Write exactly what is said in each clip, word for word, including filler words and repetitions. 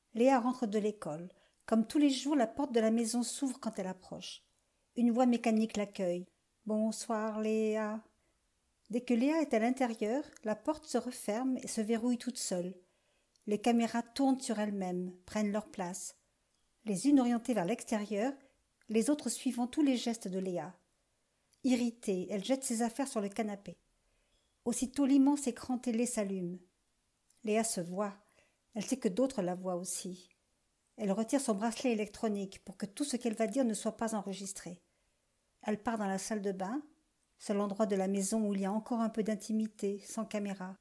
Léa rentre de l'école. Comme tous les jours, la porte de la maison s'ouvre quand elle approche. Une voix mécanique l'accueille. « Bonsoir, Léa. » Dès que Léa est à l'intérieur, la porte se referme et se verrouille toute seule. Les caméras tournent sur elles-mêmes, prennent leur place. Les unes orientées vers l'extérieur, les autres suivant tous les gestes de Léa. Irritée, elle jette ses affaires sur le canapé. Aussitôt l'immense écran télé s'allume. Léa se voit. Elle sait que d'autres la voient aussi. Elle retire son bracelet électronique pour que tout ce qu'elle va dire ne soit pas enregistré. Elle part dans la salle de bain, seul endroit de la maison où il y a encore un peu d'intimité, sans caméra.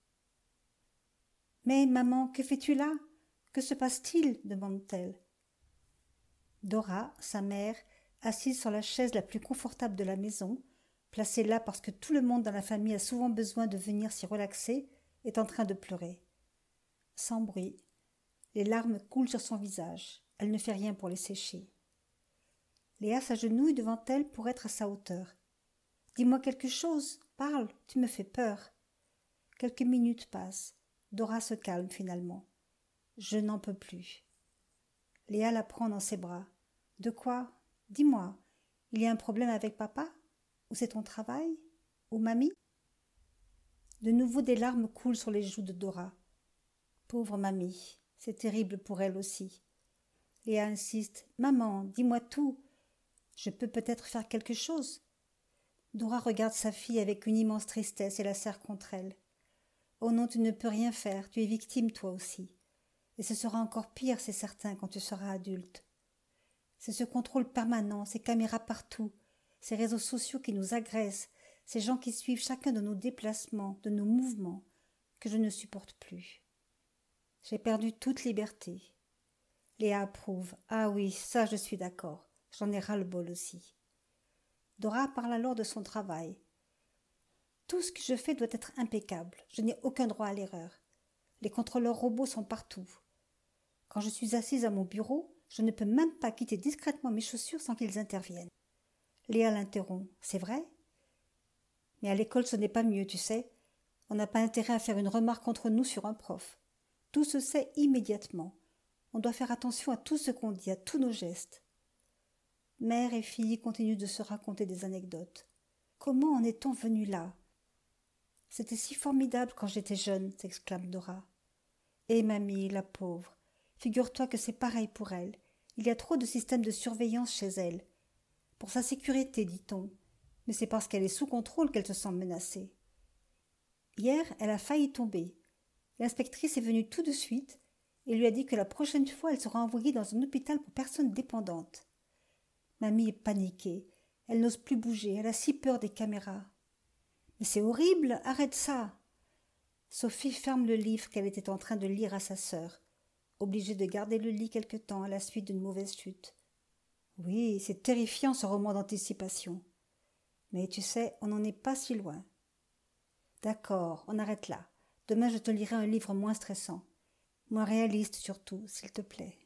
« Mais, maman, que fais-tu là? Que se passe-t-il » demande-t-elle. Dora, sa mère, assise sur la chaise la plus confortable de la maison, placée là parce que tout le monde dans la famille a souvent besoin de venir s'y relaxer, est en train de pleurer. Sans bruit, les larmes coulent sur son visage. Elle ne fait rien pour les sécher. Léa s'agenouille devant elle pour être à sa hauteur. « Dis-moi quelque chose, parle, tu me fais peur. » Quelques minutes passent. Dora se calme finalement. « Je n'en peux plus. » Léa la prend dans ses bras. « De quoi? Dis-moi, il y a un problème avec papa? Ou c'est ton travail? Ou mamie ?» De nouveau des larmes coulent sur les joues de Dora. Pauvre mamie, c'est terrible pour elle aussi. Léa insiste. « Maman, dis-moi tout. Je peux peut-être faire quelque chose. » Dora regarde sa fille avec une immense tristesse et la serre contre elle. « Oh non, tu ne peux rien faire, tu es victime toi aussi. Et ce sera encore pire, c'est certain, quand tu seras adulte. C'est ce contrôle permanent, ces caméras partout, ces réseaux sociaux qui nous agressent, ces gens qui suivent chacun de nos déplacements, de nos mouvements, que je ne supporte plus. J'ai perdu toute liberté. » Léa approuve. « Ah oui, ça je suis d'accord. J'en ai ras-le-bol aussi. » Dora parle alors de son travail. « Tout ce que je fais doit être impeccable. Je n'ai aucun droit à l'erreur. Les contrôleurs robots sont partout. Quand je suis assise à mon bureau, je ne peux même pas quitter discrètement mes chaussures sans qu'ils interviennent. » Léa l'interrompt. « C'est vrai ? Mais à l'école, ce n'est pas mieux, tu sais. On n'a pas intérêt à faire une remarque contre nous sur un prof. Tout se sait immédiatement. On doit faire attention à tout ce qu'on dit, à tous nos gestes. » Mère et fille continuent de se raconter des anecdotes. Comment en est-on venu là? « C'était si formidable quand j'étais jeune, » s'exclame Dora. « Et mamie, la pauvre, figure-toi que c'est pareil pour elle. Il y a trop de systèmes de surveillance chez elle. Pour sa sécurité, dit-on. Mais c'est parce qu'elle est sous contrôle qu'elle se sent menacée. Hier, elle a failli tomber. L'inspectrice est venue tout de suite et lui a dit que la prochaine fois, elle sera envoyée dans un hôpital pour personnes dépendantes. Mamie est paniquée. Elle n'ose plus bouger. Elle a si peur des caméras. « Mais c'est horrible, arrête ça !» Sophie ferme le livre qu'elle était en train de lire à sa sœur, obligée de garder le lit quelque temps à la suite d'une mauvaise chute. Oui, c'est terrifiant ce roman d'anticipation. Mais tu sais, on n'en est pas si loin. D'accord, on arrête là. Demain je te lirai un livre moins stressant, moins réaliste surtout, s'il te plaît.